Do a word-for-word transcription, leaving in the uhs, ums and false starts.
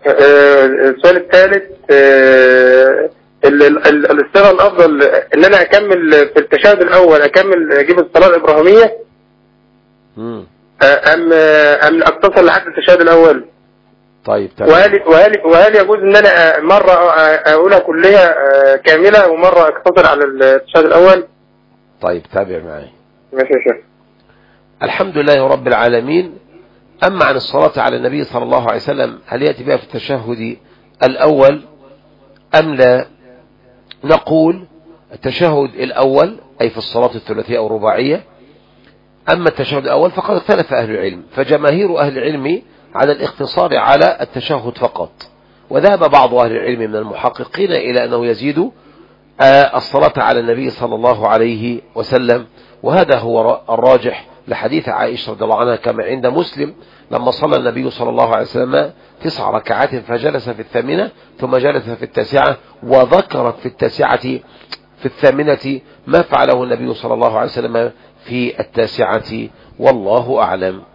السؤال الثالث، الصيغة الأفضل إن أنا أكمل في التشهد الأول، أكمل أجيب الصلاة الإبراهيمية امم أم أم أقتصر لحد التشهد الأول؟ طيب تمام. وهل وهل وهل يجوز إن أنا مرة أقولها كلها كاملة ومرة أقتصر على التشهد الأول؟ طيب تابع معي. ماشي يا شيخ. الحمد لله رب العالمين. أما عن الصلاة على النبي صلى الله عليه وسلم، هل يأتي بها في التشهد الأول أم لا؟ نقول التشهد الأول أي في الصلاة الثلاثية أو الرباعية. أما التشهد الأول فقد اختلف أهل العلم، فجماهير أهل العلم على الاقتصار على التشهد فقط، وذهب بعض أهل العلم من المحققين إلى أنه يزيد الصلاة على النبي صلى الله عليه وسلم، وهذا هو الراجح لحديث عائشة رضي الله عنها كما عند مسلم لما صلى النبي صلى الله عليه وسلم تسع ركعات فجلس في الثامنة ثم جلس في التاسعة، وذكرت في التاسعة في الثامنة ما فعله النبي صلى الله عليه وسلم في التاسعة، والله أعلم.